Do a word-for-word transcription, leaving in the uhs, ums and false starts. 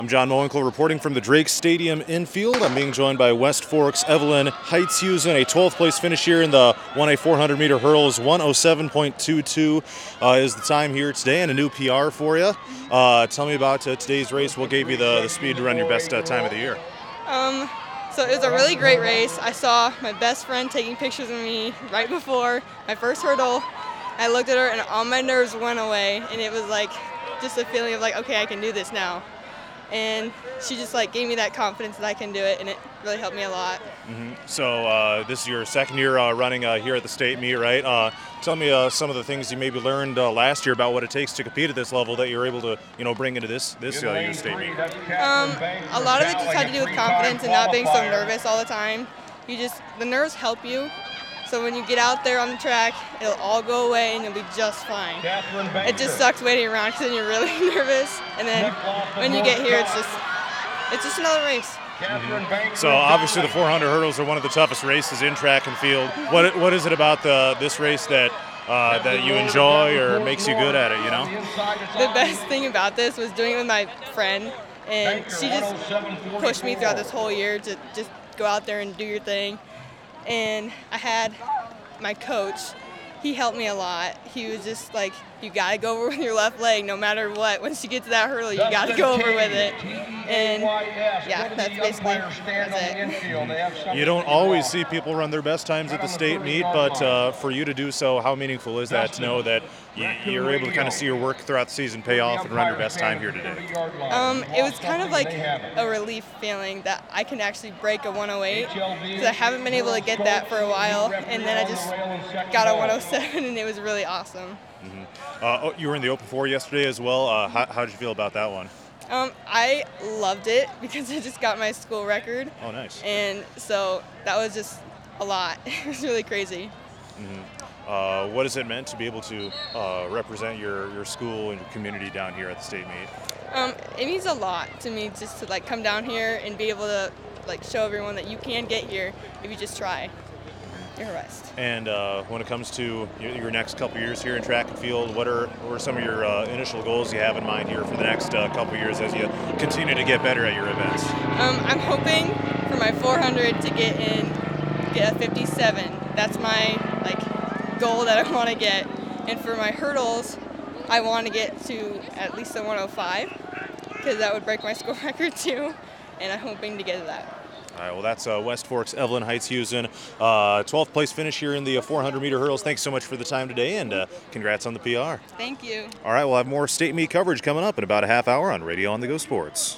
I'm John Mowinkle reporting from the Drake Stadium infield. I'm being joined by West Fork's Evelyn Heithusen, a twelfth place finish here in the one A four hundred meter hurdles. one oh seven point two two uh, is the time here today, and a new P R for you. Uh, tell me about uh, today's race. What gave you the, the speed to run your best uh, time of the year? Um, so it was a really great race. I saw my best friend taking pictures of me right before my first hurdle. I looked at her and all my nerves went away, and it was like just a feeling of like, okay, I can do this now. And she just like gave me that confidence that I can do it, and it really helped me a lot. Mm-hmm. So uh, this is your second year uh, running uh, here at the state meet, right? Uh, tell me uh, some of the things you maybe learned uh, last year about what it takes to compete at this level that you're able to, you know, bring into this this uh, year's state meet. Um, a lot of it just had to do with confidence and not being so nervous all the time. You just the nerves help you. So when you get out there on the track, it'll all go away and you'll be just fine. It just sucks waiting around because then you're really nervous. And then when you get here, it's just it's just another race. Mm-hmm. So obviously the four hundred hurdles are one of the toughest races in track and field. What what is it about the this race that uh, that you enjoy or makes you good at it? You know. The best thing about this was doing it with my friend, and she just pushed me throughout this whole year to just go out there and do your thing. And I had my coach, he helped me a lot. He was just like, you gotta go over with your left leg no matter what. Once you get to that hurdle, you gotta go over with it. And yeah, that's basically that's it. You don't always see people run their best times at the state meet, but uh, for you to do so, how meaningful is that to know that you're able to kind of see your work throughout the season pay off and run your best time here today? Um, it was kind of like a relief feeling that I can actually break a one oh eight, because I haven't been able to get that for a while, and then I just got a one oh seven, and it was really awesome. Mm-hmm. uh, oh, you were in the Open Four yesterday as well. Uh, how, how did you feel about that one? Um, I loved it because I just got my school record. Oh, nice. And so that was just a lot. It was really crazy. Mm-hmm. Uh, what has it meant to be able to uh, represent your, your school and your community down here at the state meet? Um, it means a lot to me just to like come down here and be able to like show everyone that you can get here if you just try your best. And uh, when it comes to your, your next couple years here in track and field, what are what are some of your uh, initial goals you have in mind here for the next uh, couple years as you continue to get better at your events? Um, I'm hoping for my four hundred to get in, get a fifty-seven. That's my like goal that I want to get. And for my hurdles, I want to get to at least a one oh five, because that would break my school record too. And I'm hoping to get to that. All right, well, that's uh, West Fork's Evelyn Heithusen, uh, twelfth place finish here in the uh, four hundred meter hurdles. Thanks so much for the time today, and uh, congrats on the P R. Thank you. All right, we'll have more state meet coverage coming up in about a half hour on Radio On The Go Sports.